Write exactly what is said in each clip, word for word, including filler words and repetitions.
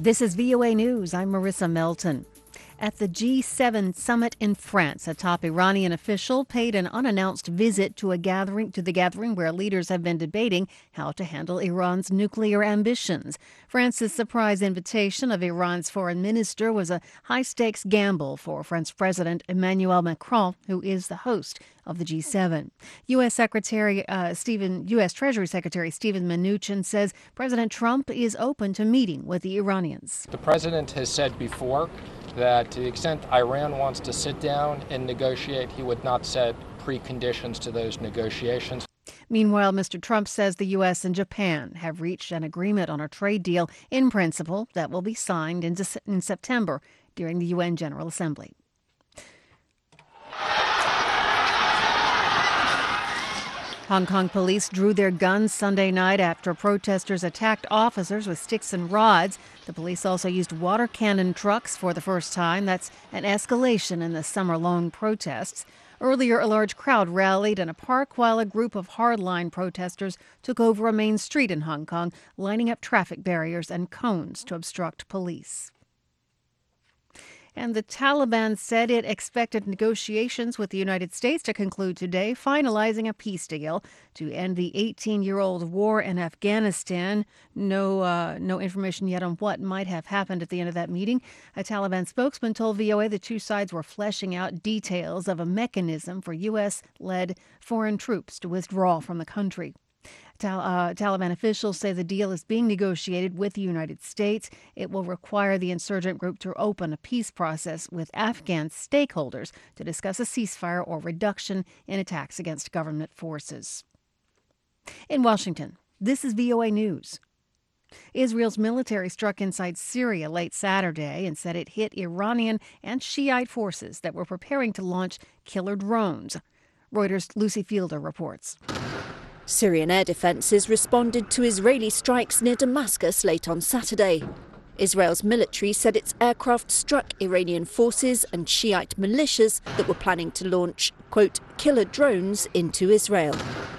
This is V O A News. I'm Marissa Melton. At the G seven summit in France, a top Iranian official paid an unannounced visit to a gathering to the gathering where leaders have been debating how to handle Iran's nuclear ambitions. France's surprise invitation of Iran's foreign minister was a high-stakes gamble for French President Emmanuel Macron, who is the host of the G seven. U S. Secretary uh, Stephen, U S. Treasury Secretary Stephen Mnuchin says President Trump is open to meeting with the Iranians. The president has said before that to the extent Iran wants to sit down and negotiate, he would not set preconditions to those negotiations. Meanwhile, Mister Trump says the U S and Japan have reached an agreement on a trade deal in principle that will be signed in, in September during the U N General Assembly. Hong Kong police drew their guns Sunday night after protesters attacked officers with sticks and rods. The police also used water cannon trucks for the first time. That's an escalation in the summer-long protests. Earlier, a large crowd rallied in a park while a group of hardline protesters took over a main street in Hong Kong, lining up traffic barriers and cones to obstruct police. And the Taliban said it expected negotiations with the United States to conclude today, finalizing a peace deal to end the eighteen-year-old war in Afghanistan. No, uh, no information yet on what might have happened at the end of that meeting. A Taliban spokesman told V O A the two sides were fleshing out details of a mechanism for U S-led foreign troops to withdraw from the country. Tal- uh, Taliban officials say the deal is being negotiated with the United States. It will require the insurgent group to open a peace process with Afghan stakeholders to discuss a ceasefire or reduction in attacks against government forces. In Washington, this is V O A News. Israel's military struck inside Syria late Saturday and said it hit Iranian and Shiite forces that were preparing to launch killer drones. Reuters' Lucy Fielder reports. Syrian air defences responded to Israeli strikes near Damascus late on Saturday. Israel's military said its aircraft struck Iranian forces and Shiite militias that were planning to launch, quote, killer drones into Israel.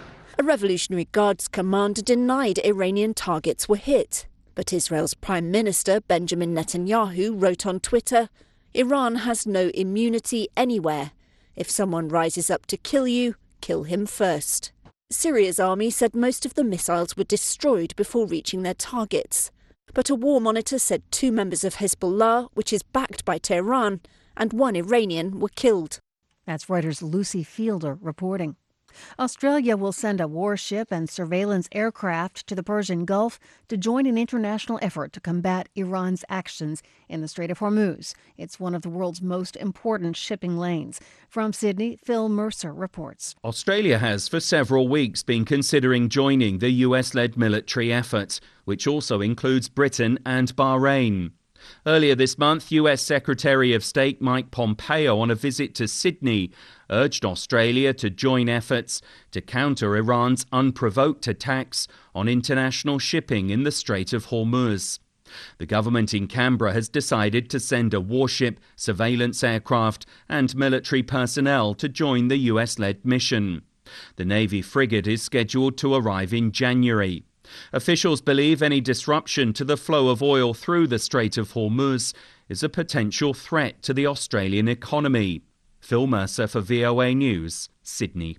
A Revolutionary Guards commander denied Iranian targets were hit. But Israel's Prime Minister Benjamin Netanyahu wrote on Twitter, Iran has no immunity anywhere. If someone rises up to kill you, kill him first. Syria's army said most of the missiles were destroyed before reaching their targets. But a war monitor said two members of Hezbollah, which is backed by Tehran, and one Iranian were killed. That's Reuters' Lucy Fielder reporting. Australia will send a warship and surveillance aircraft to the Persian Gulf to join an international effort to combat Iran's actions in the Strait of Hormuz. It's one of the world's most important shipping lanes. From Sydney, Phil Mercer reports. Australia has for several weeks been considering joining the U S-led military effort, which also includes Britain and Bahrain. Earlier this month, U S Secretary of State Mike Pompeo, on a visit to Sydney, urged Australia to join efforts to counter Iran's unprovoked attacks on international shipping in the Strait of Hormuz. The government in Canberra has decided to send a warship, surveillance aircraft and military personnel to join the U S-led mission. The Navy frigate is scheduled to arrive in January. Officials believe any disruption to the flow of oil through the Strait of Hormuz is a potential threat to the Australian economy. Phil Mercer for V O A News, Sydney.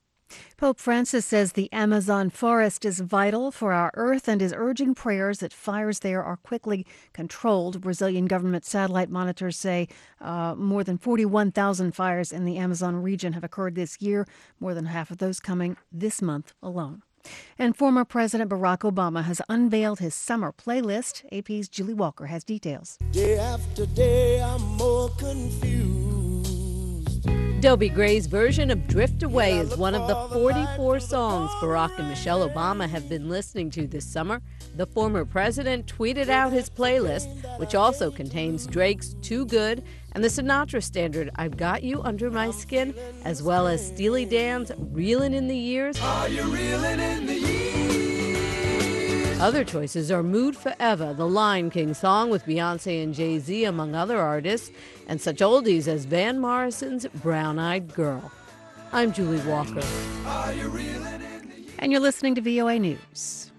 Pope Francis says the Amazon forest is vital for our Earth and is urging prayers that fires there are quickly controlled. Brazilian government satellite monitors say uh, more than forty-one thousand fires in the Amazon region have occurred this year, more than half of those coming this month alone. And former President Barack Obama has unveiled his summer playlist. A P's Julie Walker has details. Day after day, I'm more confused. Dobie Gray's version of Drift Away is one of the forty-four songs Barack and Michelle Obama have been listening to this summer. The former president tweeted out his playlist, which also contains Drake's Too Good and the Sinatra standard I've Got You Under My Skin, as well as Steely Dan's Reelin' in the Years. Are you reeling in the years? Other choices are Mood Forever, the Lion King song with Beyonce and Jay-Z, among other artists, and such oldies as Van Morrison's Brown Eyed Girl. I'm Julie Walker. Are you reeling in the years? And you're listening to V O A News.